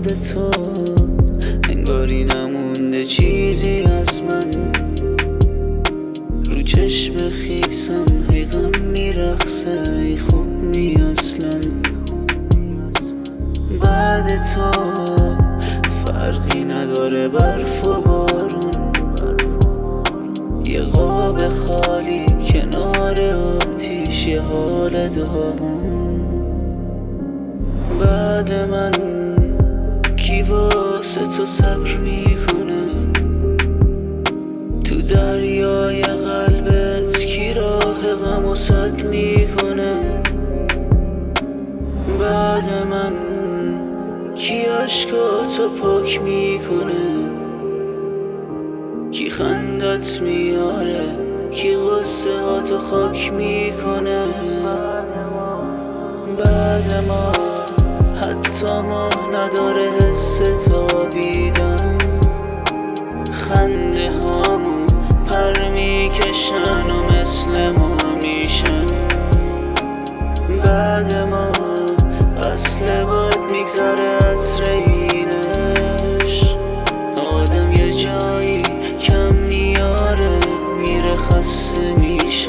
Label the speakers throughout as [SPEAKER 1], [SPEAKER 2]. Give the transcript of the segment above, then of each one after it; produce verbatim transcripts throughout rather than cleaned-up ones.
[SPEAKER 1] بعد تو انگاری نمونده چیزی از من. رو چشم خیسم حیقم میرخصه، ای خوب می اصلا. بعد تو فرقی نداره برف و بارون، یه قاب خالی کنار آتیش، یه حال داغون. بعد من کی واسه تو صبر میکنه؟ تو دریای قلبت کی راه غم و سد میکنه؟ بعد من کی عشقاتو پاک میکنه؟ کی خندت میاره؟ کی غصه هاتو خاک میکنه؟ بعد ما حتی ما نداره حس تابیدن، خنده هامون پر میکشن و مثل ما میشن. بعد ما فصل باد میگذره از رینش، آدم یه جایی کم میاره میره خسته میشه.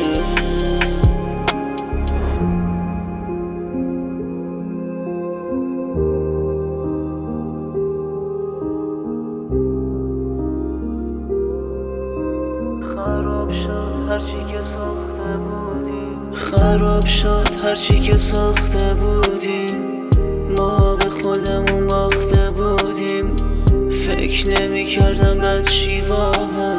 [SPEAKER 1] خراب شد هرچی که ساخته بودیم، خراب شد هرچی که ساخته بودیم. ما به خودمون باخته بودیم، فکر نمی کردم بد شیواها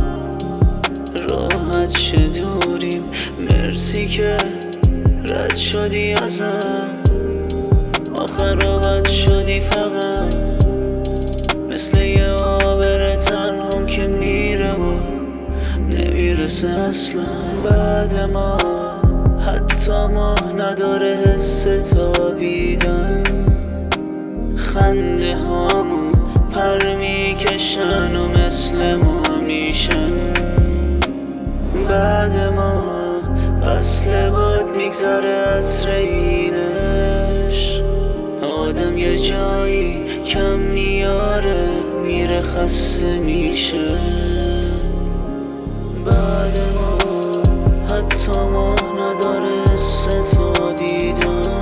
[SPEAKER 1] راحت شه دوریم. مرسی که رد شدی ازم، آخر راحت شدی فقط مثل یه آبر تنهم که میره و نمیرسه اصلا. بعد ما حتی ما نداره حس تابیدن، خنده هامون پر میکشن و مثل ما میشن. بعد ما فصل باد میگذره از رینش، آدم یه جایی کم میاره میره خسته میشه. بعد ما حتی ما نداره حس تابیدن،